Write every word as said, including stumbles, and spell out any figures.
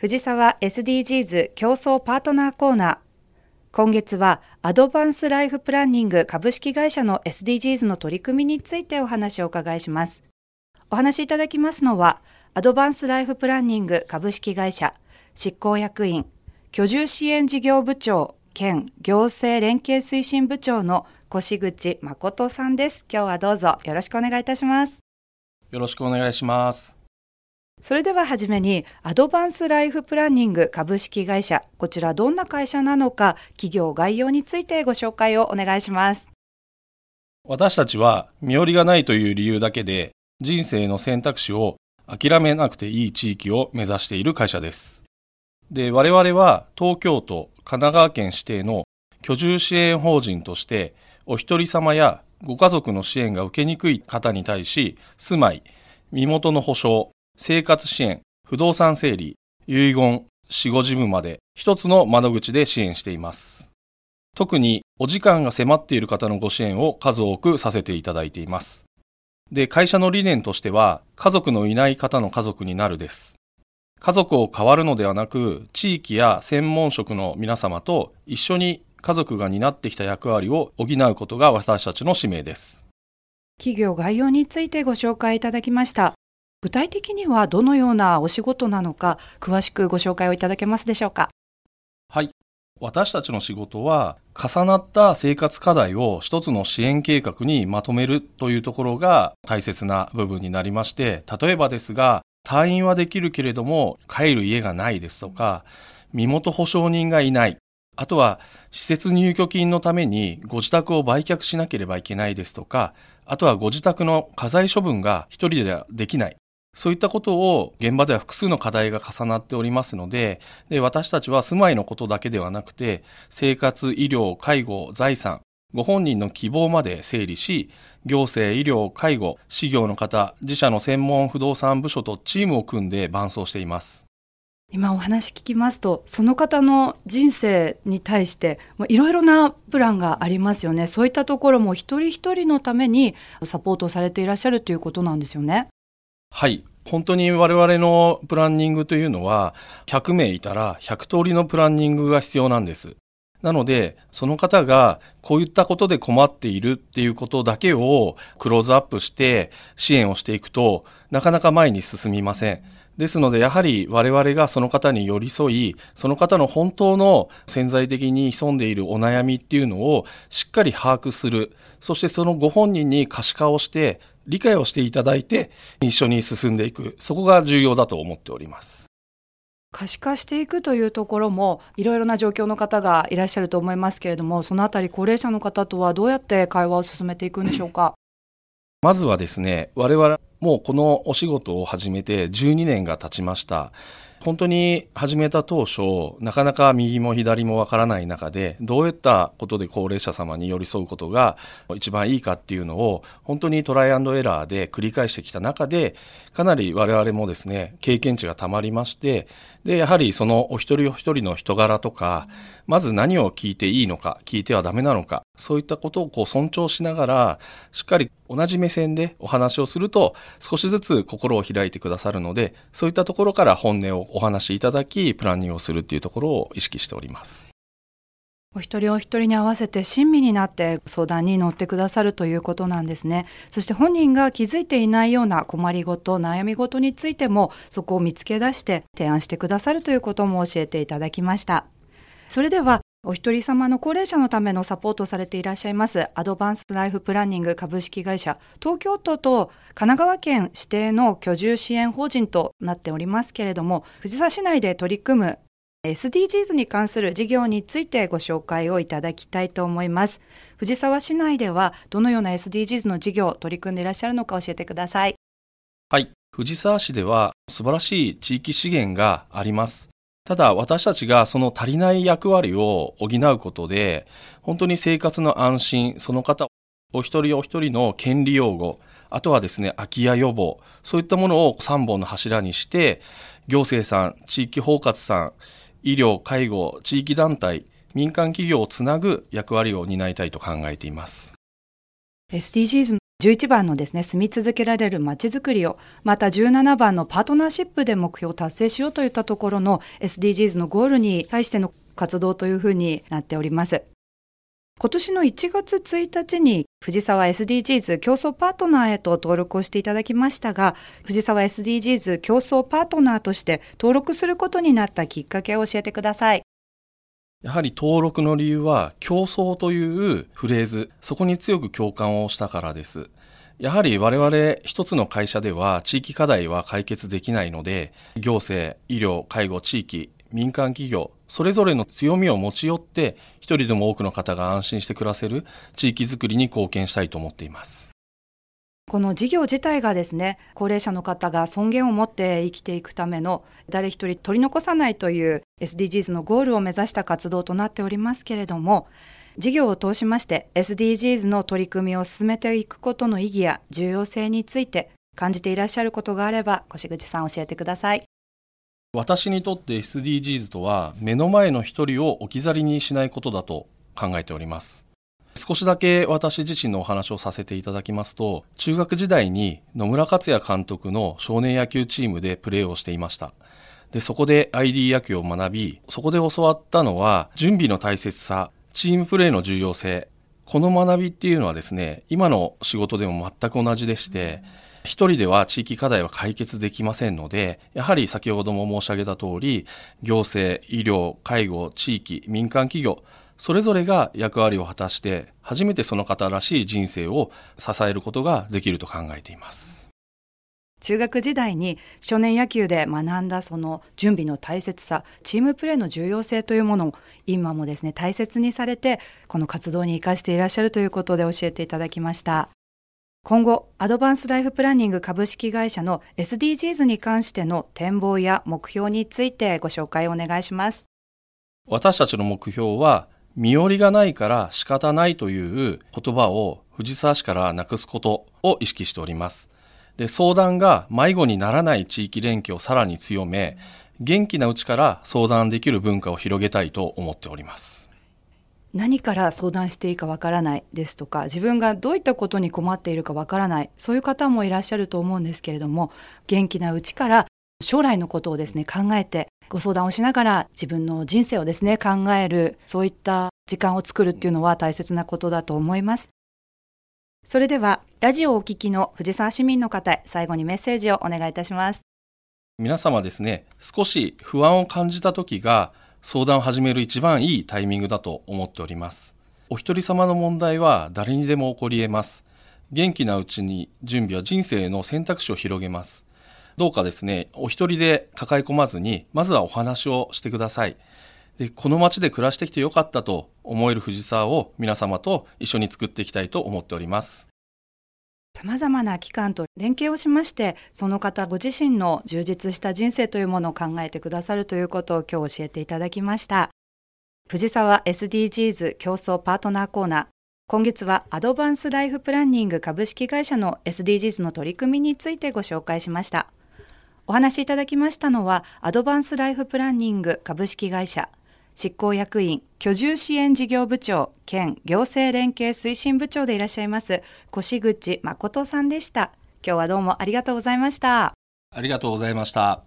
藤沢 エスディージーズ 競争パートナーコーナー。今月はアドバンスライフプランニング株式会社の エスディージーズ の取り組みについてお話をお伺いします。お話しいただきますのは、アドバンスライフプランニング株式会社執行役員、居住支援事業部長兼行政連携推進部長の越口誠さんです。今日はどうぞよろしくお願いいたします。 よろしくお願いします。 それでははじめに、アドバンスライフプランニング株式会社、こちらどんな会社なのか、企業概要についてご紹介をお願いします。 私たちは身寄りがないという理由だけで人生の選択肢を諦めなくていい地域を目指している会社です。で、我々は東京都、神奈川県指定の居住支援法人として、お一人様やご家族の支援が受けにくい方に対し、住まい、身元の保証、生活支援、不動産整理、遺言、死後事務まで一つの窓口で支援しています。特にお時間が迫っている方のご支援を数多くさせていただいています。で、会社の理念としては、家族のいない方の家族になるです。家族を変わるのではなく、地域や専門職の皆様と一緒に家族が担ってきた役割を補うことが私たちの使命です。 企業概要についてご紹介いただきました。具体的にはどのようなお仕事なのか、詳しくご紹介をいただけますでしょうか。 はい。私たちの仕事は、重なった生活課題を一つの支援計画にまとめるというところが大切な部分になりまして、例えばですが、退院はできるけれども帰る家がないですとか、身元保証人がいない、あとは施設入居金のためにご自宅を売却しなければいけないですとか、あとはご自宅の家財処分が一人ではできない。そういったことを現場では複数の課題が重なっておりますので、で、私たちは住まいのことだけではなくて、生活、医療、介護、財産、ご本人の希望まで整理し、行政、医療、介護、事業の方、自社の専門不動産部署とチームを組んで伴走しています。 今お話聞きますと、その方の人生に対していろいろなプランがありますよね。そういったところも一人一人のためにサポートされていらっしゃるということなんですよね。 はい。本当に我々のプランニングというのは、ひゃくめいいたらひゃくとおりのプランニングが必要なんです。なので、その方がこういったことで困っているっていうことだけをクローズアップして支援をしていくと、なかなか前に進みません。ですので、やはり我々がその方に寄り添い、その方の本当の潜在的に潜んでいるお悩みっていうのをしっかり把握する。そしてそのご本人に可視化をして理解をしていただいて一緒に進んでいく。そこが重要だと思っております。 可視化していくというところもいろいろな状況の方がいらっしゃると思いますけれども、そのあたり高齢者の方とはどうやって会話を進めていくんでしょうか。 まずはですね、我々もうこのお仕事を始めてじゅうにねんが経ちました。本当に始めた当初、なかなか右も左もわからない中で、どういったことで高齢者様に寄り添うことが一番いいかっていうのを、本当にトライアンドエラーで繰り返してきた中で、かなり我々もですね、経験値がたまりまして、で、やはりそのお一人お一人の人柄とか、まず何を聞いていいのか、聞いてはダメなのか、そういったことをこう尊重しながら、しっかり同じ目線でお話をすると、少しずつ心を開いてくださるので、そういったところから本音をお話しいただき、プランニングをするっていうところを意識しております。 お一人お一人に合わせて親身になって相談に乗ってくださるということなんですね。そして本人が気づいていないような困りごと、悩みごとについてもそこを見つけ出して提案してくださるということも教えていただきました。それではお一人様の高齢者のためのサポートされていらっしゃいますアドバンスライフプランニング株式会社、東京都と神奈川県指定の居住支援法人となっておりますけれども、藤沢市内で取り組むエスディージーズ に関する事業についてご紹介をいただきたいと思います。藤沢市内ではどのような エスディージーズ の事業を取り組んでいらっしゃるのか教えてください。 はい。藤沢市では素晴らしい地域資源があります。ただ私たちがその足りない役割を補うことで、本当に生活の安心、その方お一人お一人の権利擁護、あとはですね、空き家予防、そういったものをさんぼんの柱にして、行政さん、地域包括さん、医療、介護、地域団体、民間企業をつなぐ役割を担いたいと考えています。 エスディージーズじゅういちばんのですね、住み続けられるまちづくりを、またじゅうななばんのパートナーシップで目標を達成しようといったところの エスディージーズ のゴールに対しての活動というふうになっております。今年のいちがつついたちに藤沢 エスディージーズ 競争パートナーへと登録をしていただきましたが、藤沢 エスディージーズ 競争パートナーとして登録することになったきっかけを教えてください。 やはり登録の理由は競争というフレーズ、そこに強く共感をしたからです。やはり我々一つの会社では地域課題は解決できないので、行政、医療、介護、地域、民間企業、それぞれの強みを持ち寄って一人でも多くの方が安心して暮らせる地域づくりに貢献したいと思っています。 この事業自体がですね、高齢者の方が尊厳を持って生きていくための誰一人取り残さないという エスディージーズ のゴールを目指した活動となっておりますけれども、事業を通しまして エスディージーズ の取り組みを進めていくことの意義や重要性について感じていらっしゃることがあれば、越口さん教えてください。 私にとって エスディージーズ とは目の前の一人を置き去りにしないことだと考えております。少しだけ私自身のお話をさせていただきますと、中学時代に野村克也監督の少年野球チームでプレーをしていました。で、そこで アイディー 野球を学び、そこで教わったのは準備の大切さ、チームプレーの重要性。この学びっていうのはですね、今の仕事でも全く同じでして、一人では地域課題は解決できませんので、やはり先ほども申し上げた通り、行政、医療、介護、地域、民間企業、それぞれが役割を果たして、初めてその方らしい人生を支えることができると考えています。 中学時代に少年野球で学んだその準備の大切さ、チームプレーの重要性というものを今もですね、大切にされて、この活動に生かしていらっしゃるということで教えていただきました。今後、アドバンスライフプランニング株式会社の エスディージーズ に関しての展望や目標についてご紹介をお願いします。 私たちの目標は、身寄りがないから仕方ないという言葉を藤沢市からなくすことを意識しております。で、相談が迷子にならない地域連携をさらに強め、元気なうちから相談できる文化を広げたいと思っております。 何から相談していいかわからないですとか、自分がどういったことに困っているかわからない、そういう方もいらっしゃると思うんですけれども、元気なうちから将来のことをですね、考えてご相談をしながら自分の人生をですね、考える、そういった時間を作るっていうのは大切なことだと思います。それではラジオをお聞きの藤沢市民の方へ最後にメッセージをお願いいたします。 皆様ですね、少し不安を感じた時が相談を始める一番いいタイミングだと思っております。お一人様の問題は誰にでも起こり得ます。元気なうちに準備は人生の選択肢を広げます。どうかですね、お一人で抱え込まずに、まずはお話をしてください。で、この街で暮らしてきてよかったと思える藤沢を皆様と一緒に作っていきたいと思っております。 さまざまな機関と連携をしまして、その方ご自身の充実した人生というものを考えてくださるということを今日教えていただきました。藤沢 エスディージーズ 競争パートナーコーナー。今月はアドバンスライフプランニング株式会社の エスディージーズ の取り組みについてご紹介しました。お話しいただきましたのは、アドバンスライフプランニング株式会社執行役員居住支援事業部長兼行政連携推進部長でいらっしゃいます越口誠さんでした。今日はどうもありがとうございました。 ありがとうございました。